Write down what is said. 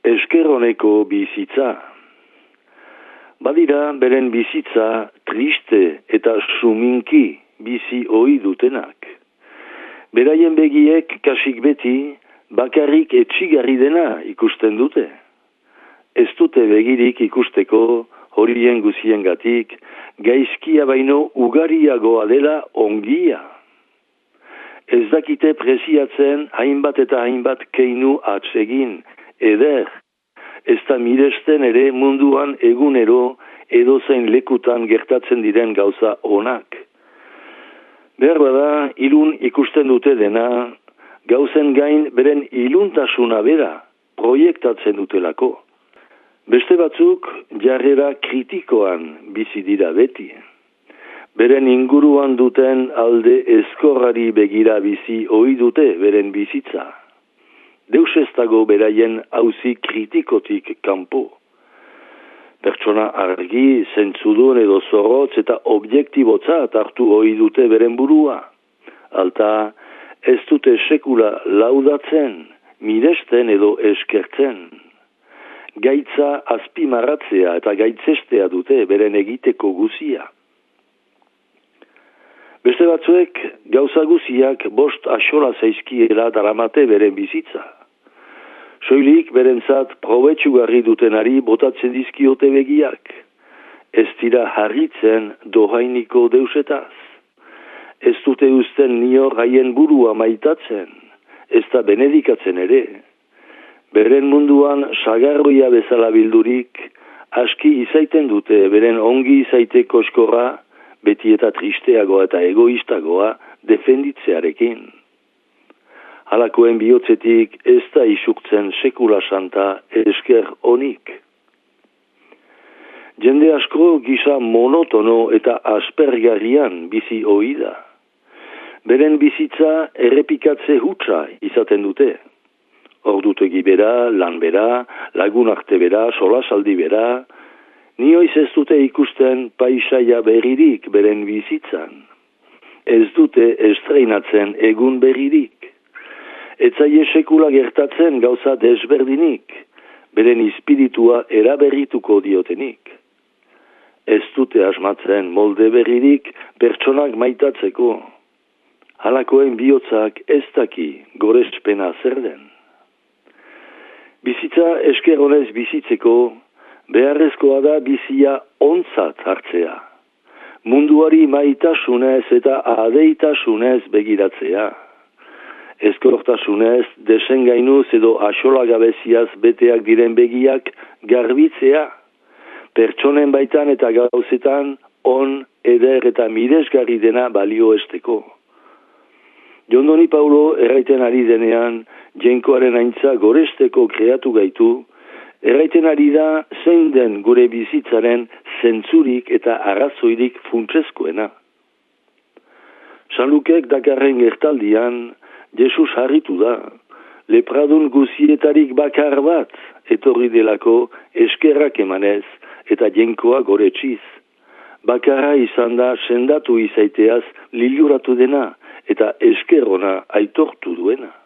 Esker honeko bizitza. Badira beren bizitza triste eta suminki bizi ohi dutenak. Beraien begiek kasik beti bakarrik etxigarri dena ikusten dute. Ez dute begirik ikusteko horien guziengatik gaizkia baino ugariagoa dela ongia. Ez dakite preziatzen hainbat eta hainbat keinu atsegin, eder, ez da miresten ere munduan egunero edozein lekutan gertatzen diren gauza onak. Behar bada, ilun ikusten dute dena, gauzen gain beren iluntasuna bera proiektatzen dutelako. Beste batzuk jarrera kritikoan bizi dira beti. Beren inguruan duten alde ezkorrari begira bizi ohi dute beren bizitza. Deus ez dago beraien auzi kritikotik kanpo. Pertsona argi, zentzudun edo zorrotz eta objektibotzat hartu ohi dute beren burua. Alta ez dute sekula laudatzen, miresten edo eskertzen. Gaitza azpimarratzea eta gaitzestea dute beren egiteko guzia. Beste batzuek gauza guziak bost axola zaizkiela daramate beren bizitza. Soilik berentzat probetxugarri dutenari botatzen dizkiote begiak. Ez dira harritzen dohainiko deusetaz. Ez dute uzten nior haien burua maitatzen. Ez da benedikatzen ere. Beren munduan sagarroia bezala bildurik, aski izaiten dute beren ongi izaite koskorra, beti eta tristeagoa eta egoistagoa defenditzearekin. Halakoen bihotzetik ez da isurtzen sekula santa esker onik. Jende asko gisa monotono eta aspergarrian bizi ohi da. Beren bizitza errepikatze hutsa izaten dute. Ordutegi bera, lan bera, lagun arte bera, solasaldi bera, nioiz ez dute ikusten paisaia berririk beren bizitzan. Ez dute estreinatzen egun berririk. Etzaie sekula gertatzen gauza desberdinik, beren espiritua eraberrituko diotenik. Ez dute asmatzen molde berririk pertsonak maitatzeko. Halakoen bihotzak ez daki gorespena zer den. Bizitza esker honez bizitzeko, beharrezkoa da bizia ontzat hartzea. Munduari maitasunez eta adeitasunez begiratzea. Ezkortasunez, desengainuz edo axolagabeziaz beteak diren begiak garbitzea. Pertsonen baitan eta gauzetan on, eder eta miresgarri dena balio esteko. Jondoni Paulo erraiten ari denean, jenkoaren aintza goresteko kreatu gaitu, erraiten ari da zein den gure bizitzaren zentzurik eta arrazoirik funtsezkoena. San Lukek dakarren gertaldian, Jesus harritu da, lepradun guzietarik bakar bat, etorri delako eskerrak emanez eta jenkoa goretxiz. Bakarra izan da sendatu izaiteaz liliuratu dena eta eskerona aitortu duena.